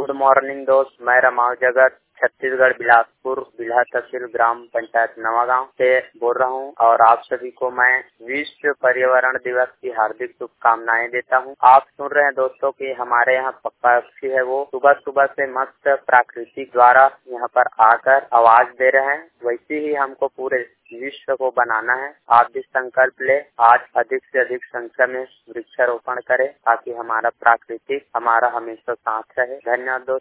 Good morning दोस्त, मैं रमाव जगत छत्तीसगढ़ बिलासपुर बिल्हा तहसील ग्राम पंचायत नवागांव से बोल रहा हूं और आप सभी को मैं विश्व पर्यावरण दिवस की हार्दिक शुभकामनाएं देता हूं। आप सुन रहे हैं दोस्तों कि हमारे यहाँ पक्षी है वो सुबह सुबह से मस्त प्राकृतिक द्वारा यहाँ पर आकर आवाज दे रहे हैं। वैसे ही हमको पूरे विश्व को बनाना है। आप भी संकल्प ले, आज अधिक से अधिक संख्या में वृक्षारोपण करें ताकि हमारा प्राकृतिक हमारा हमेशा साथ रहे। धन्यवाद दोस्तों।